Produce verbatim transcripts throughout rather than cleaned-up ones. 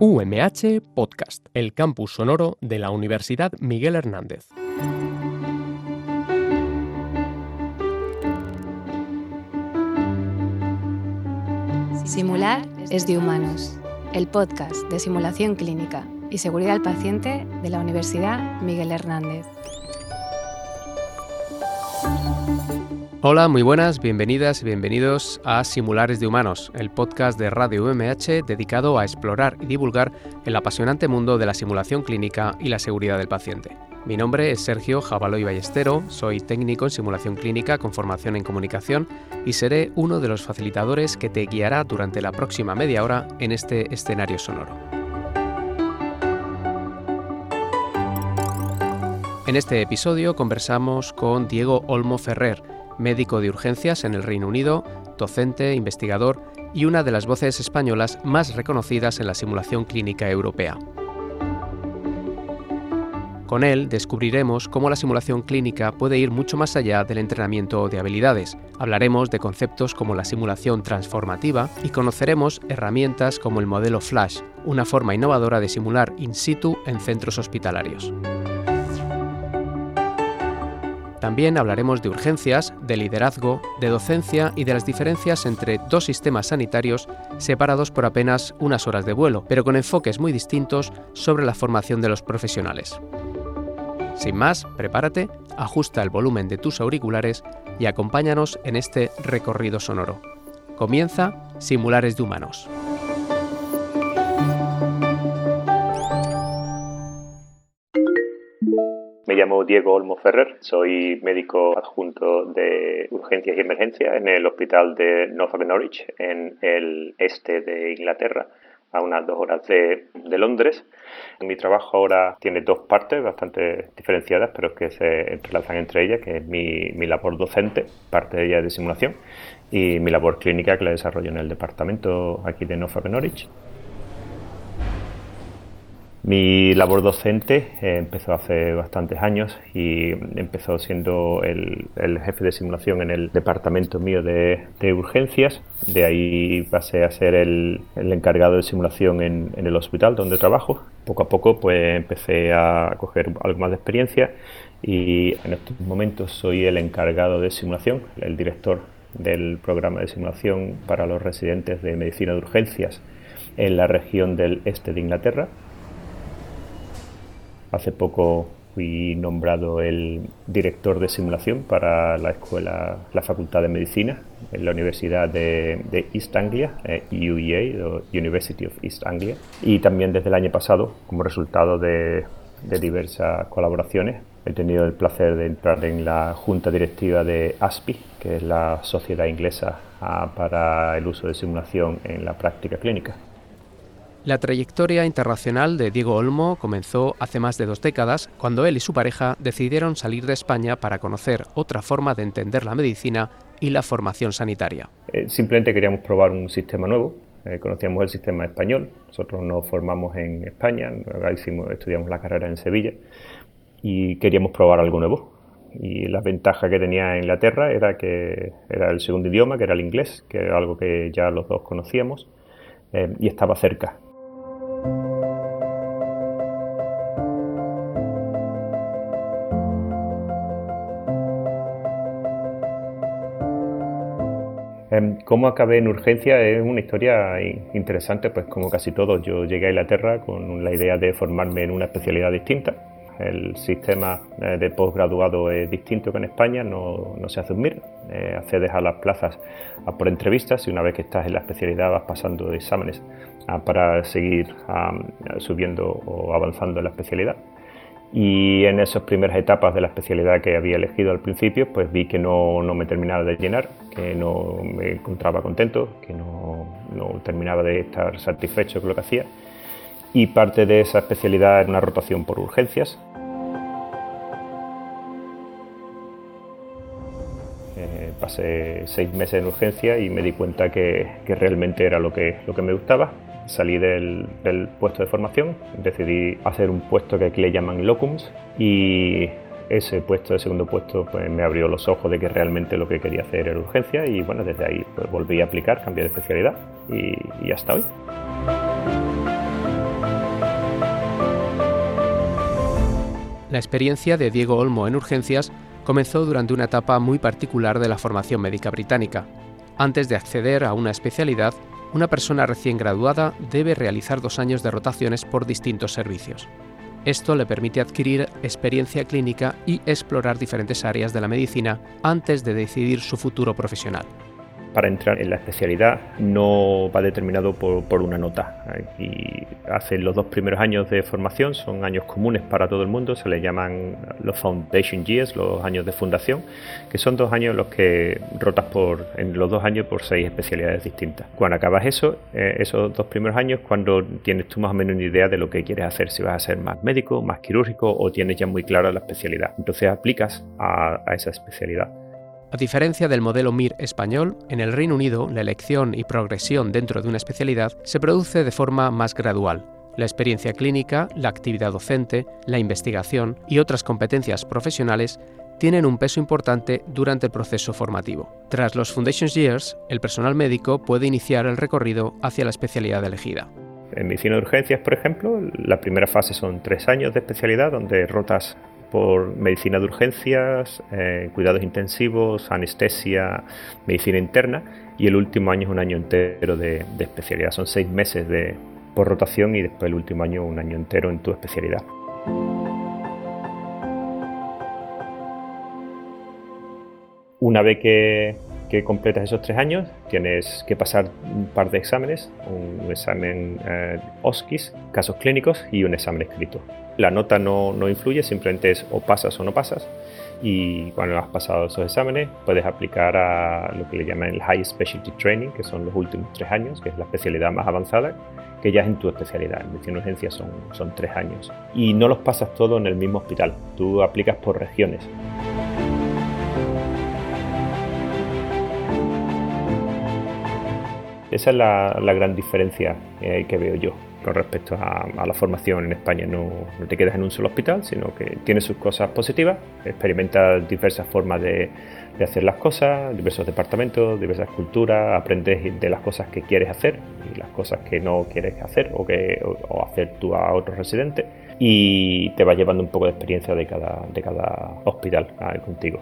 U M H Podcast, el campus sonoro de la Universidad Miguel Hernández. Simular es de humanos, el podcast de simulación clínica y seguridad al paciente de la Universidad Miguel Hernández. Hola, muy buenas, bienvenidas y bienvenidos a Simulares de Humanos, el podcast de Radio U M H dedicado a explorar y divulgar el apasionante mundo de la simulación clínica y la seguridad del paciente. Mi nombre es Sergio Jabaloy Ballestero, soy técnico en simulación clínica con formación en comunicación y seré uno de los facilitadores que te guiará durante la próxima media hora en este escenario sonoro. En este episodio conversamos con Diego Olmo Ferrer, médico de urgencias en el Reino Unido, docente, investigador y una de las voces españolas más reconocidas en la simulación clínica europea. Con él descubriremos cómo la simulación clínica puede ir mucho más allá del entrenamiento de habilidades. Hablaremos de conceptos como la simulación transformativa y conoceremos herramientas como el modelo Flash, una forma innovadora de simular in situ en centros hospitalarios. También hablaremos de urgencias, de liderazgo, de docencia y de las diferencias entre dos sistemas sanitarios separados por apenas unas horas de vuelo, pero con enfoques muy distintos sobre la formación de los profesionales. Sin más, prepárate, ajusta el volumen de tus auriculares y acompáñanos en este recorrido sonoro. Comienza Simulares de Humanos. Me llamo Diego Olmo Ferrer, soy médico adjunto de urgencias y emergencias en el hospital de Norfolk Norwich, en el este de Inglaterra, a unas dos horas de, de Londres. Mi trabajo ahora tiene dos partes bastante diferenciadas, pero que se entrelazan entre ellas, que es mi, mi labor docente, parte de ella es de simulación, y mi labor clínica que la desarrollo en el departamento aquí de Norfolk Norwich. Mi labor docente eh, empezó hace bastantes años y empezó siendo el, el jefe de simulación en el departamento mío de, de urgencias. De ahí pasé a ser el, el encargado de simulación en, en el hospital donde trabajo. Poco a poco pues empecé a coger algo más de experiencia y en estos momentos soy el encargado de simulación, el director del programa de simulación para los residentes de medicina de urgencias en la región del este de Inglaterra. Hace poco fui nombrado el director de simulación para la escuela, la Facultad de Medicina en la Universidad de, de East Anglia, eh, U E A, o University of East Anglia. Y también desde el año pasado, como resultado de, de diversas colaboraciones, he tenido el placer de entrar en la junta directiva de A S P I, que es la sociedad inglesa ah, para el uso de simulación en la práctica clínica. La trayectoria internacional de Diego Olmo comenzó hace más de dos décadas, cuando él y su pareja decidieron salir de España para conocer otra forma de entender la medicina y la formación sanitaria. Eh, simplemente queríamos probar un sistema nuevo. Eh, conocíamos el sistema español. Nosotros nos formamos en España, hicimos, estudiamos la carrera en Sevilla y queríamos probar algo nuevo. Y la ventaja que tenía Inglaterra era que era el segundo idioma, que era el inglés, que era algo que ya los dos conocíamos, eh, y estaba cerca. ¿Cómo acabé en urgencia? Es una historia interesante, pues como casi todos. Yo llegué a Inglaterra con la idea de formarme en una especialidad distinta. El sistema de posgraduado es distinto que en España, no, no se hace un M I R. Eh, accedes a las plazas a por entrevistas y una vez que estás en la especialidad vas pasando exámenes a, para seguir a, subiendo o avanzando en la especialidad. Y en esas primeras etapas de la especialidad que había elegido al principio, pues vi que no, no me terminaba de llenar, que no me encontraba contento, que no, no terminaba de estar satisfecho con lo que hacía. Y parte de esa especialidad era una rotación por urgencias. Eh, pasé seis meses en urgencia y me di cuenta que, que realmente era lo que, lo que me gustaba. Salí del, del puesto de formación, decidí hacer un puesto que aquí le llaman locums y ese puesto, el segundo puesto, pues me abrió los ojos de que realmente lo que quería hacer era urgencia y bueno, desde ahí pues, volví a aplicar, cambié de especialidad y, y hasta hoy. La experiencia de Diego Olmo en urgencias comenzó durante una etapa muy particular de la formación médica británica. Antes de acceder a una especialidad, una persona recién graduada debe realizar dos años de rotaciones por distintos servicios. Esto le permite adquirir experiencia clínica y explorar diferentes áreas de la medicina antes de decidir su futuro profesional. Para entrar en la especialidad no va determinado por, por una nota. Y hace los dos primeros años de formación, son años comunes para todo el mundo, se les llaman los Foundation Years, los años de fundación, que son dos años en los que rotas por, en los dos años por seis especialidades distintas. Cuando acabas eso, eh, esos dos primeros años, cuando tienes tú más o menos una idea de lo que quieres hacer, si vas a ser más médico, más quirúrgico o tienes ya muy clara la especialidad. Entonces aplicas a, a esa especialidad. A diferencia del modelo M I R español, en el Reino Unido la elección y progresión dentro de una especialidad se produce de forma más gradual. La experiencia clínica, la actividad docente, la investigación y otras competencias profesionales tienen un peso importante durante el proceso formativo. Tras los Foundation Years, el personal médico puede iniciar el recorrido hacia la especialidad elegida. En medicina de urgencias, por ejemplo, la primera fase son tres años de especialidad donde rotas por medicina de urgencias, eh, cuidados intensivos, anestesia, medicina interna, y el último año es un año entero de, de especialidad. Son seis meses de, por rotación y después el último año un año entero en tu especialidad. Una vez que, que completas esos tres años, tienes que pasar un par de exámenes, un examen eh, O S C I S, casos clínicos, y un examen escrito. La nota no, no influye, simplemente es o pasas o no pasas, y cuando has pasado esos exámenes puedes aplicar a lo que le llaman el High Specialty Training, que son los últimos tres años, que es la especialidad más avanzada, que ya es en tu especialidad. En medicina de urgencias son, son tres años. Y no los pasas todos en el mismo hospital, tú aplicas por regiones. Esa es la, la gran diferencia eh, que veo yo con respecto a, a la formación en España. No, no te quedas en un solo hospital, sino que tienes sus cosas positivas, experimentas diversas formas de, de hacer las cosas, diversos departamentos, diversas culturas, aprendes de las cosas que quieres hacer y las cosas que no quieres hacer o, que, o, o hacer tú a otros residentes, y te vas llevando un poco de experiencia de cada, de cada hospital ah, contigo.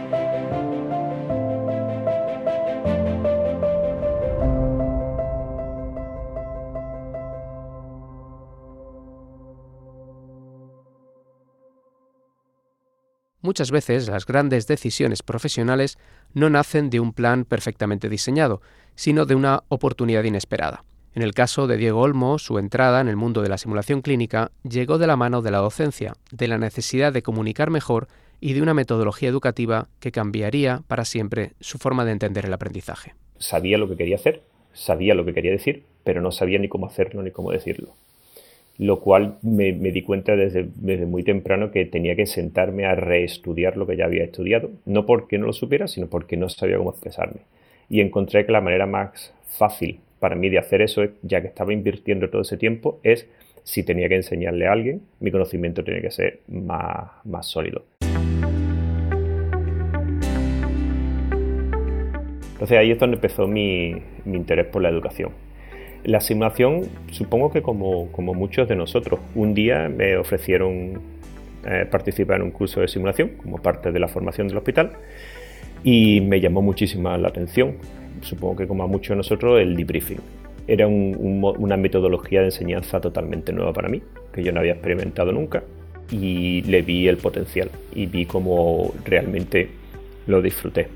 Muchas veces las grandes decisiones profesionales no nacen de un plan perfectamente diseñado, sino de una oportunidad inesperada. En el caso de Diego Olmo, su entrada en el mundo de la simulación clínica llegó de la mano de la docencia, de la necesidad de comunicar mejor y de una metodología educativa que cambiaría para siempre su forma de entender el aprendizaje. Sabía lo que quería hacer, sabía lo que quería decir, pero no sabía ni cómo hacerlo ni cómo decirlo. Lo cual me, me di cuenta desde, desde muy temprano que tenía que sentarme a reestudiar lo que ya había estudiado, no porque no lo supiera, sino porque no sabía cómo expresarme. Y encontré que la manera más fácil para mí de hacer eso, ya que estaba invirtiendo todo ese tiempo, es si tenía que enseñarle a alguien, mi conocimiento tenía que ser más, más sólido. Entonces ahí es donde empezó mi, mi interés por la educación. La simulación, supongo que como, como muchos de nosotros, un día me ofrecieron eh, participar en un curso de simulación como parte de la formación del hospital y me llamó muchísimo la atención. Supongo que como a muchos de nosotros, el debriefing. Era un, un, una metodología de enseñanza totalmente nueva para mí, que yo no había experimentado nunca, y le vi el potencial y vi cómo realmente lo disfruté.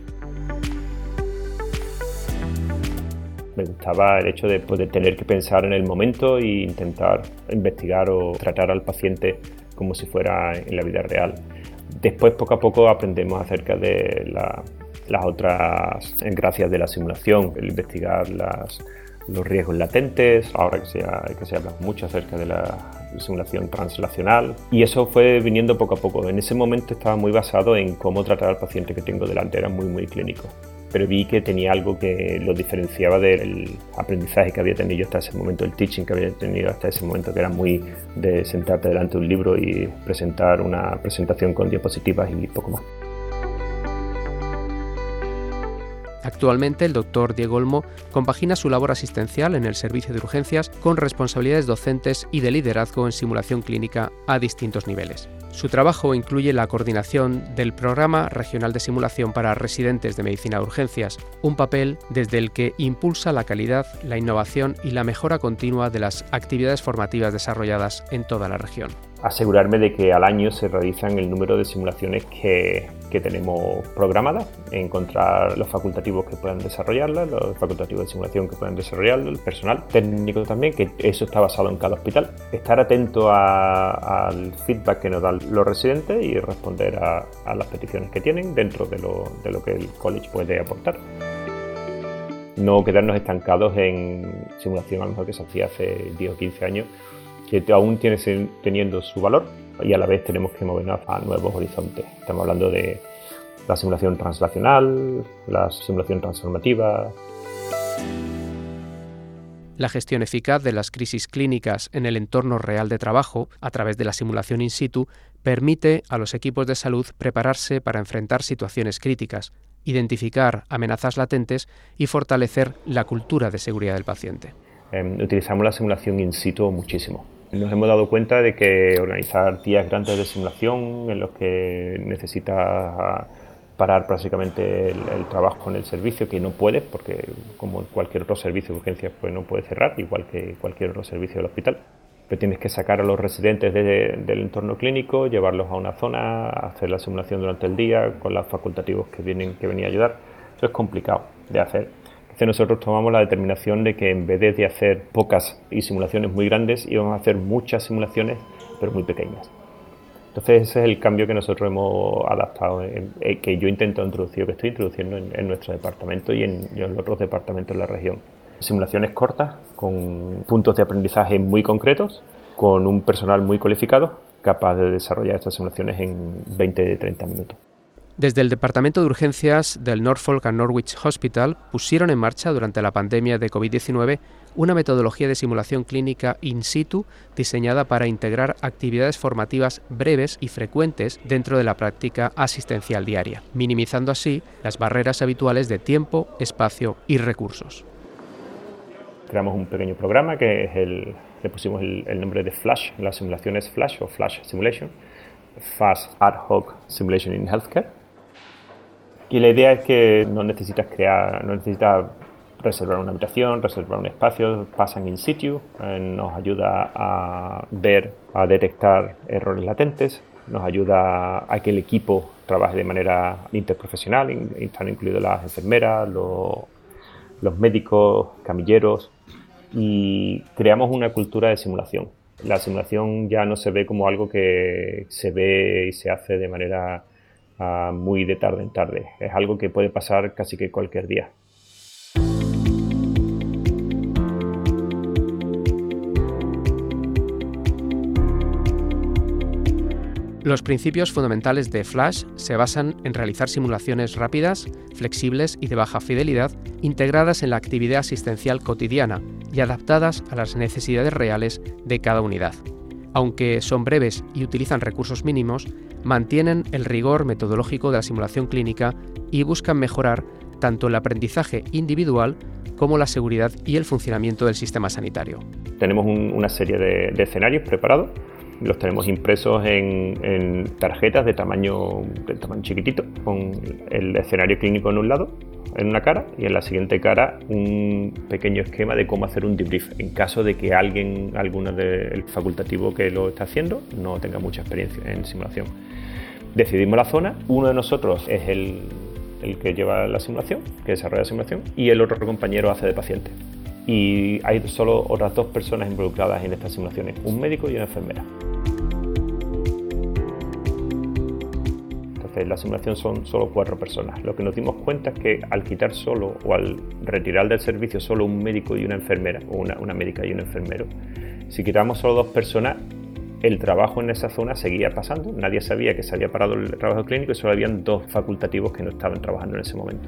Me gustaba el hecho de poder tener que pensar en el momento e intentar investigar o tratar al paciente como si fuera en la vida real. Después, poco a poco, aprendemos acerca de la, las otras gracias de la simulación, el investigar las, los riesgos latentes, ahora que se, que se habla mucho acerca de la simulación translacional. Y eso fue viniendo poco a poco. En ese momento estaba muy basado en cómo tratar al paciente que tengo delante, era muy, muy clínico. Pero vi que tenía algo que lo diferenciaba del aprendizaje que había tenido yo hasta ese momento, el teaching que había tenido hasta ese momento, que era muy de sentarte delante de un libro y presentar una presentación con diapositivas y poco más. Actualmente, el doctor Diego Olmo compagina su labor asistencial en el servicio de urgencias con responsabilidades docentes y de liderazgo en simulación clínica a distintos niveles. Su trabajo incluye la coordinación del Programa Regional de Simulación para Residentes de Medicina de Urgencias, un papel desde el que impulsa la calidad, la innovación y la mejora continua de las actividades formativas desarrolladas en toda la región. Asegurarme de que al año se realizan el número de simulaciones que, que tenemos programadas, encontrar los facultativos que puedan desarrollarlas, los facultativos de simulación que puedan desarrollarlo, el personal técnico también, que eso está basado en cada hospital. Estar atento a, al feedback que nos dan los residentes y responder a, a las peticiones que tienen dentro de lo, de lo que el college puede aportar. No quedarnos estancados en simulación a lo mejor que se hacía hace diez o quince años, que aún tiene teniendo su valor y a la vez tenemos que movernos a nuevos horizontes. Estamos hablando de la simulación translacional, la simulación transformativa. La gestión eficaz de las crisis clínicas en el entorno real de trabajo, a través de la simulación in situ, permite a los equipos de salud prepararse para enfrentar situaciones críticas, identificar amenazas latentes y fortalecer la cultura de seguridad del paciente. Eh, utilizamos la simulación in situ muchísimo. Nos hemos dado cuenta de que organizar días grandes de simulación en los que necesitas parar prácticamente el, el trabajo en el servicio, que no puedes, porque como cualquier otro servicio de urgencias pues no puede cerrar, igual que cualquier otro servicio del hospital. Pero tienes que sacar a los residentes de, del entorno clínico, llevarlos a una zona, hacer la simulación durante el día con los facultativos que vienen que venir a ayudar. Eso es complicado de hacer. Entonces nosotros tomamos la determinación de que en vez de hacer pocas y simulaciones muy grandes, íbamos a hacer muchas simulaciones, pero muy pequeñas. Entonces ese es el cambio que nosotros hemos adaptado, en, en, que yo intento introducir, que estoy introduciendo en, en nuestro departamento y en, y en los otros departamentos de la región. Simulaciones cortas, con puntos de aprendizaje muy concretos, con un personal muy cualificado, capaz de desarrollar estas simulaciones en veinte a treinta minutos. Desde el Departamento de Urgencias del Norfolk and Norwich Hospital pusieron en marcha durante la pandemia de covid diecinueve una metodología de simulación clínica in situ diseñada para integrar actividades formativas breves y frecuentes dentro de la práctica asistencial diaria, minimizando así las barreras habituales de tiempo, espacio y recursos. Creamos un pequeño programa que es el, le pusimos el, el nombre de Flash, la simulación es Flash o Flash Simulation, Fast Ad Hoc Simulation in Healthcare. Y la idea es que no necesitas crear, no necesitas reservar una habitación, reservar un espacio, pasan in situ, eh, nos ayuda a ver, a detectar errores latentes, nos ayuda a que el equipo trabaje de manera interprofesional, están incluidas las enfermeras, los, los médicos, camilleros, y creamos una cultura de simulación. La simulación ya no se ve como algo que se ve y se hace de manera uh, muy de tarde en tarde. Es algo que puede pasar casi que cualquier día. Los principios fundamentales de Flash se basan en realizar simulaciones rápidas, flexibles y de baja fidelidad, integradas en la actividad asistencial cotidiana y adaptadas a las necesidades reales de cada unidad. Aunque son breves y utilizan recursos mínimos, mantienen el rigor metodológico de la simulación clínica y buscan mejorar tanto el aprendizaje individual como la seguridad y el funcionamiento del sistema sanitario. Tenemos un, una serie de, de escenarios preparados. Los tenemos impresos en, en tarjetas de tamaño, de tamaño chiquitito, con el escenario clínico en un lado, en una cara, y en la siguiente cara un pequeño esquema de cómo hacer un debrief, en caso de que alguien, alguno del facultativo que lo está haciendo, no tenga mucha experiencia en simulación. Decidimos la zona, uno de nosotros es el, el que lleva la simulación, que desarrolla la simulación, y el otro compañero hace de paciente. Y hay solo otras dos personas involucradas en estas simulaciones, un médico y una enfermera. Entonces, la simulación son solo cuatro personas. Lo que nos dimos cuenta es que al quitar solo o al retirar del servicio solo un médico y una enfermera, o una, una médica y un enfermero, si quitamos solo dos personas, el trabajo en esa zona seguía pasando. Nadie sabía que se había parado el trabajo clínico y solo habían dos facultativos que no estaban trabajando en ese momento.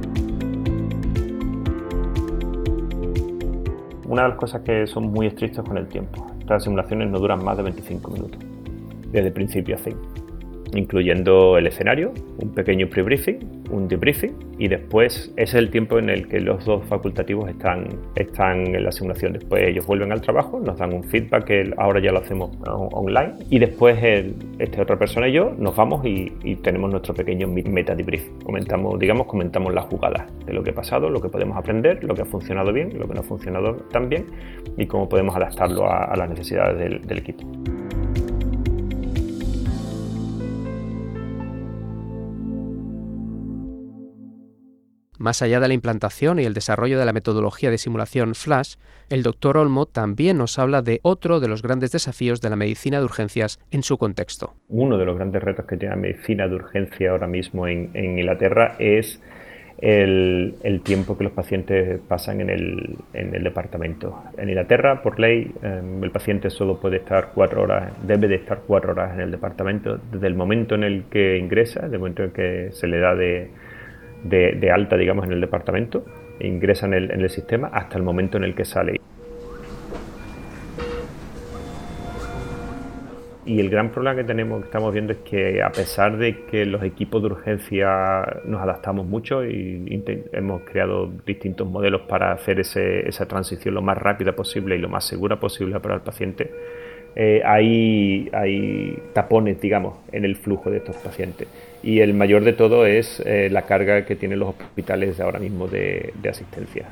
Una de las cosas que son muy estrictos con el tiempo. Las simulaciones no duran más de veinticinco minutos, desde principio a fin, incluyendo el escenario, un pequeño pre-briefing, un debriefing y después ese es el tiempo en el que los dos facultativos están, están en la simulación. Después ellos vuelven al trabajo, nos dan un feedback que ahora ya lo hacemos online y después el, este otra persona y yo nos vamos y, y tenemos nuestro pequeño meta debrief. Comentamos, digamos, comentamos las jugadas de lo que ha pasado, lo que podemos aprender, lo que ha funcionado bien, lo que no ha funcionado tan bien y cómo podemos adaptarlo a, a las necesidades del, del equipo. Más allá de la implantación y el desarrollo de la metodología de simulación Flash, el doctor Olmo también nos habla de otro de los grandes desafíos de la medicina de urgencias en su contexto. Uno de los grandes retos que tiene la medicina de urgencia ahora mismo en, en Inglaterra es el, el tiempo que los pacientes pasan en el, en el departamento. En Inglaterra, por ley, eh, el paciente solo puede estar cuatro horas, debe de estar cuatro horas en el departamento desde el momento en el que ingresa, desde el momento en que se le da de De, de alta, digamos, en el departamento, ingresa en el, en el sistema hasta el momento en el que sale. Y el gran problema que tenemos, que estamos viendo es que a pesar de que los equipos de urgencia nos adaptamos mucho y, y hemos creado distintos modelos para hacer ese, esa transición lo más rápida posible y lo más segura posible para el paciente, eh, hay, hay tapones, digamos, en el flujo de estos pacientes. Y el mayor de todo es eh, la carga que tienen los hospitales ahora mismo de, de asistencia.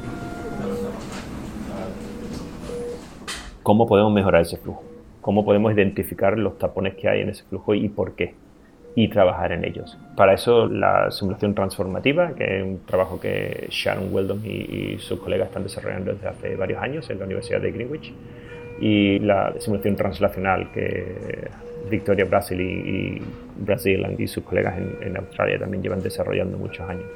¿Cómo podemos mejorar ese flujo? ¿Cómo podemos identificar los tapones que hay en ese flujo y por qué? Y trabajar en ellos. Para eso la simulación transformativa, que es un trabajo que Sharon Weldon y, y sus colegas están desarrollando desde hace varios años en la Universidad de Greenwich, y la simulación translacional que Victoria Brasil y, y Brasil y sus colegas en, en Australia también llevan desarrollando muchos años.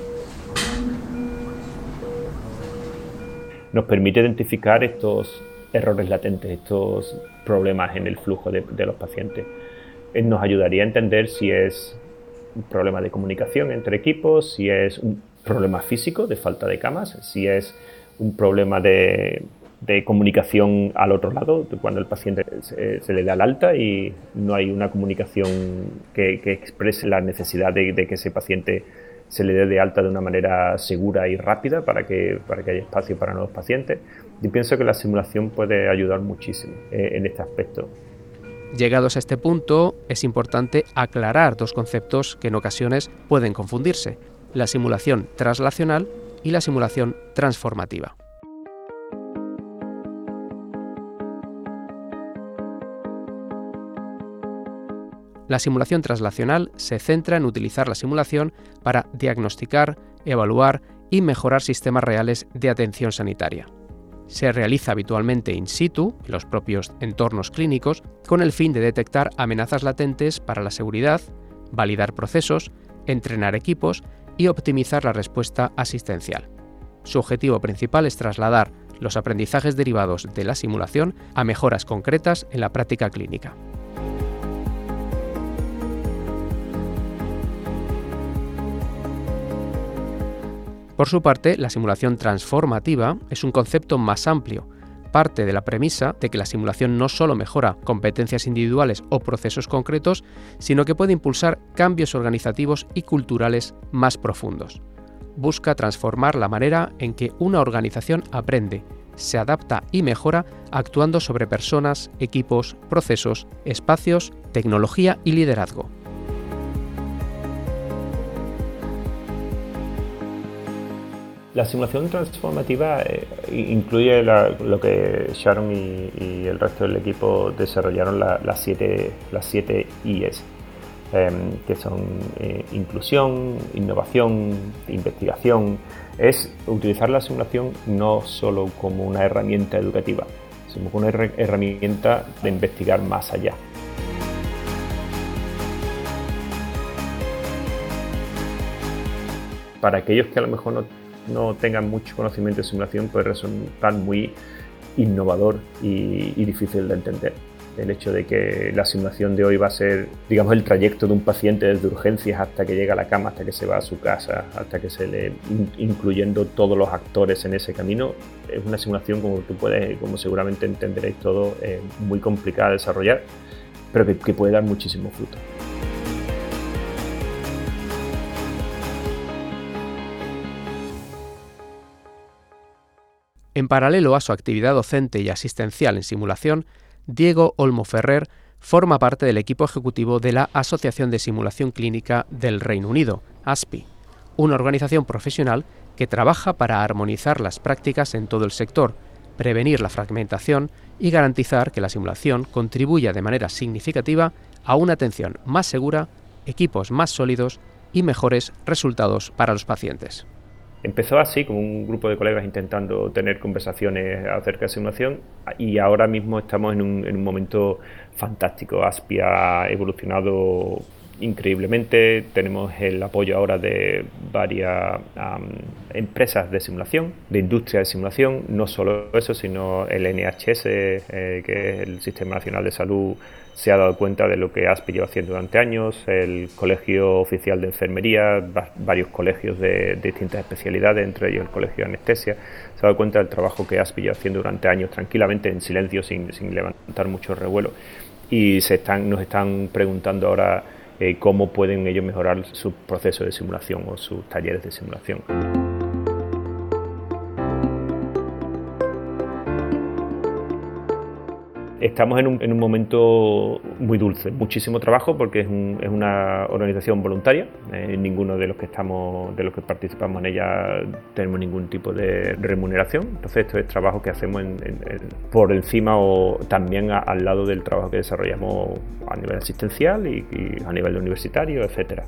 Nos permite identificar estos errores latentes, estos problemas en el flujo de, de los pacientes. Nos ayudaría a entender si es un problema de comunicación entre equipos, si es un problema físico de falta de camas, si es un problema de de comunicación al otro lado, cuando el paciente se, se le da el alta y no hay una comunicación que, que exprese la necesidad de, de que ese paciente se le dé de alta de una manera segura y rápida para que, para que haya espacio para nuevos pacientes. Y pienso que la simulación puede ayudar muchísimo eh, en este aspecto. Llegados a este punto, es importante aclarar dos conceptos que en ocasiones pueden confundirse: la simulación translacional y la simulación transformativa. La simulación translacional se centra en utilizar la simulación para diagnosticar, evaluar y mejorar sistemas reales de atención sanitaria. Se realiza habitualmente in situ, en los propios entornos clínicos, con el fin de detectar amenazas latentes para la seguridad, validar procesos, entrenar equipos y optimizar la respuesta asistencial. Su objetivo principal es trasladar los aprendizajes derivados de la simulación a mejoras concretas en la práctica clínica. Por su parte, la simulación transformativa es un concepto más amplio. Parte de la premisa de que la simulación no solo mejora competencias individuales o procesos concretos, sino que puede impulsar cambios organizativos y culturales más profundos. Busca transformar la manera en que una organización aprende, se adapta y mejora actuando sobre personas, equipos, procesos, espacios, tecnología y liderazgo. La simulación transformativa eh, incluye la, lo que Sharon y, y el resto del equipo desarrollaron la, las siete las siete I's, eh, que son eh, inclusión, innovación, investigación. Es utilizar la simulación no solo como una herramienta educativa, sino como una her- herramienta de investigar más allá. Para aquellos que a lo mejor no no tengan mucho conocimiento de simulación, puede resultar muy innovador y, y difícil de entender. El hecho de que la simulación de hoy va a ser, digamos, el trayecto de un paciente desde urgencias hasta que llega a la cama, hasta que se va a su casa, hasta que se le, incluyendo todos los actores en ese camino, es una simulación, como tú puedes, como seguramente entenderéis todo, eh, muy complicada de desarrollar, pero que, que puede dar muchísimo fruto. En paralelo a su actividad docente y asistencial en simulación, Diego Olmo Ferrer forma parte del equipo ejecutivo de la Asociación de Simulación Clínica del Reino Unido, A S P I, una organización profesional que trabaja para armonizar las prácticas en todo el sector, prevenir la fragmentación y garantizar que la simulación contribuya de manera significativa a una atención más segura, equipos más sólidos y mejores resultados para los pacientes. Empezó así, como un grupo de colegas intentando tener conversaciones acerca de simulación, y ahora mismo estamos en un, en un momento fantástico. A S P I ha evolucionado increíblemente, tenemos el apoyo ahora de varias um, empresas de simulación, de industria de simulación, no solo eso, sino el N H S, eh, que es el Sistema Nacional de Salud, se ha dado cuenta de lo que A S P I lleva haciendo durante años, el Colegio Oficial de Enfermería, va, varios colegios de, de distintas especialidades, entre ellos el Colegio de Anestesia, se ha dado cuenta del trabajo que A S P I lleva haciendo durante años, tranquilamente, en silencio, sin, sin levantar mucho revuelo, y se están, nos están preguntando ahora eh, cómo pueden ellos mejorar su proceso de simulación o sus talleres de simulación. Estamos en un, en un momento muy dulce, muchísimo trabajo porque es, un, es una organización voluntaria, eh, ninguno de los que estamos, de los que participamos en ella tenemos ningún tipo de remuneración, entonces esto es trabajo que hacemos en, en, en, por encima o también a, al lado del trabajo que desarrollamos a nivel asistencial y, y a nivel universitario, etcétera.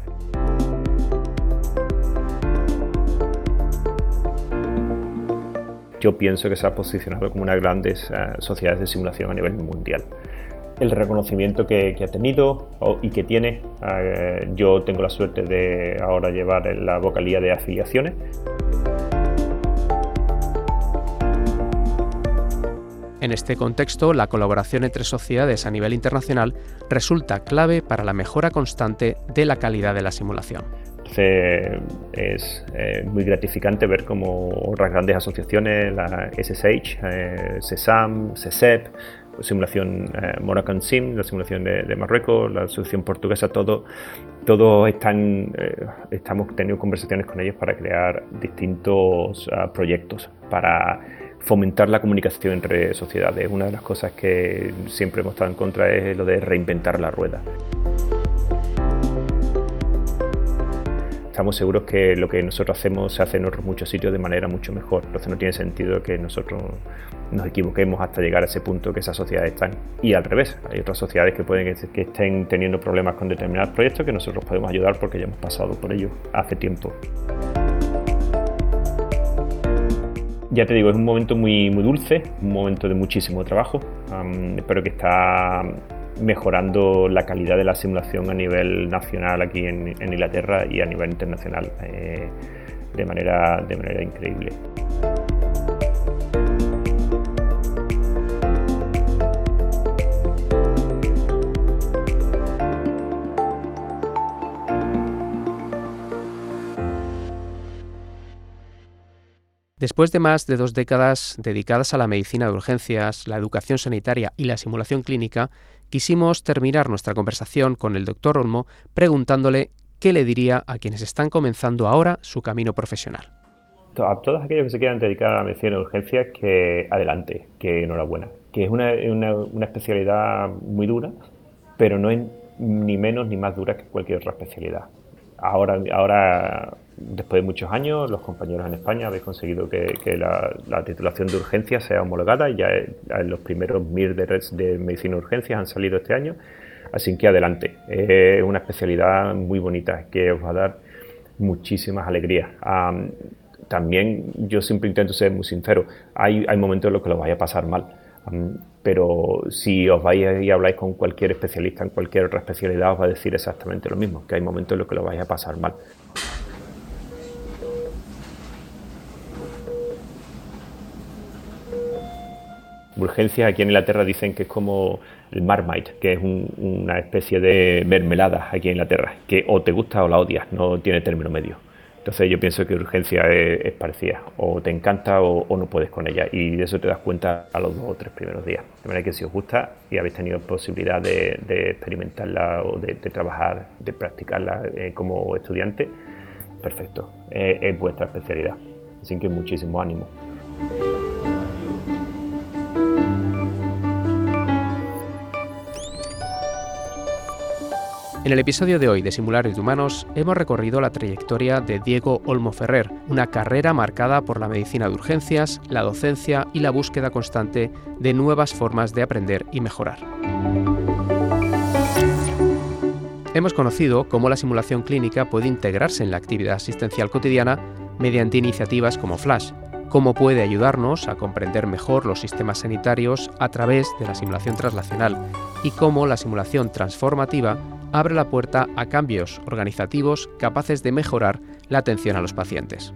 Yo pienso que se ha posicionado como una de las grandes uh, sociedades de simulación a nivel mundial. El reconocimiento que, que ha tenido o, y que tiene, uh, yo tengo la suerte de ahora llevar la vocalía de afiliaciones. En este contexto, la colaboración entre sociedades a nivel internacional resulta clave para la mejora constante de la calidad de la simulación. Entonces, es eh, muy gratificante ver cómo otras grandes asociaciones, la S S H, eh, CESAM, CESEP, simulación eh, Moroccan Sim, la simulación de, de Marruecos, la asociación portuguesa, todo, todos están, eh, estamos teniendo conversaciones con ellos para crear distintos uh, proyectos para fomentar la comunicación entre sociedades. Una de las cosas que siempre hemos estado en contra es lo de reinventar la rueda. Estamos seguros que lo que nosotros hacemos se hace en otros muchos sitios de manera mucho mejor. Entonces no tiene sentido que nosotros nos equivoquemos hasta llegar a ese punto que esas sociedades están. Y al revés, hay otras sociedades que pueden que estén teniendo problemas con determinados proyectos que nosotros podemos ayudar porque ya hemos pasado por ello hace tiempo. Ya te digo, es un momento muy, muy dulce, un momento de muchísimo trabajo, um, pero que está mejorando la calidad de la simulación a nivel nacional aquí en, en Inglaterra y a nivel internacional eh, de manera, de manera increíble. Después de más de dos décadas dedicadas a la medicina de urgencias, la educación sanitaria y la simulación clínica, quisimos terminar nuestra conversación con el doctor Olmo preguntándole qué le diría a quienes están comenzando ahora su camino profesional. A todos aquellos que se quieran dedicar a la medicina de urgencias, que adelante, que enhorabuena, que es una, una, una especialidad muy dura, pero no es ni menos ni más dura que cualquier otra especialidad. Ahora, ahora, después de muchos años, los compañeros en España habéis conseguido que, que la, la titulación de urgencias sea homologada y ya los primeros M I R de, de medicina de urgencias han salido este año, así que adelante. Es una especialidad muy bonita que os va a dar muchísimas alegrías. Um, también yo siempre intento ser muy sincero, hay, hay momentos en los que lo vais a pasar mal. Um, pero si os vais y habláis con cualquier especialista en cualquier otra especialidad os va a decir exactamente lo mismo, que hay momentos en los que lo vais a pasar mal. Urgencias aquí en Inglaterra dicen que es como el Marmite, que es un, una especie de mermelada aquí en Inglaterra, que o te gusta o la odias, no tiene término medio. Entonces yo pienso que urgencia es, es parecida, o te encanta o, o no puedes con ella, y de eso te das cuenta a los dos o tres primeros días. De manera que si os gusta y habéis tenido posibilidad de, de experimentarla o de, de trabajar, de practicarla eh, como estudiante, perfecto, eh, es vuestra especialidad. Así que muchísimo ánimo. En el episodio de hoy de Simulares de Humanos hemos recorrido la trayectoria de Diego Olmo Ferrer, una carrera marcada por la medicina de urgencias, la docencia y la búsqueda constante de nuevas formas de aprender y mejorar. Hemos conocido cómo la simulación clínica puede integrarse en la actividad asistencial cotidiana mediante iniciativas como Flash, cómo puede ayudarnos a comprender mejor los sistemas sanitarios a través de la simulación translacional y cómo la simulación transformativa abre la puerta a cambios organizativos capaces de mejorar la atención a los pacientes.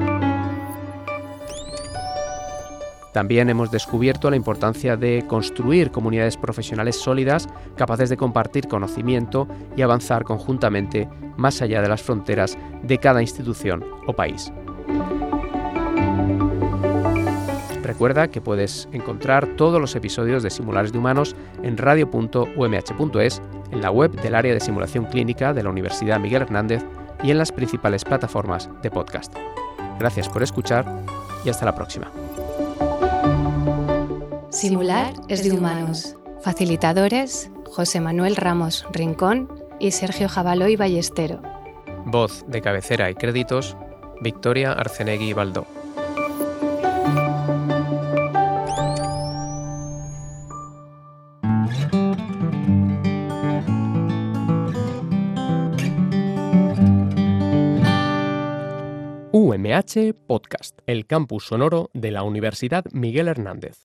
También hemos descubierto la importancia de construir comunidades profesionales sólidas capaces de compartir conocimiento y avanzar conjuntamente más allá de las fronteras de cada institución o país. Recuerda que puedes encontrar todos los episodios de Simulares de Humanos en radio punto u m h punto es, en la web del área de simulación clínica de la Universidad Miguel Hernández y en las principales plataformas de podcast. Gracias por escuchar y hasta la próxima. Simular es de humanos. Facilitadores: José Manuel Ramos Rincón y Sergio Jabaloy Ballestero. Voz de cabecera y créditos: Victoria Arcenegui Baldó. U M H Podcast, el campus sonoro de la Universidad Miguel Hernández.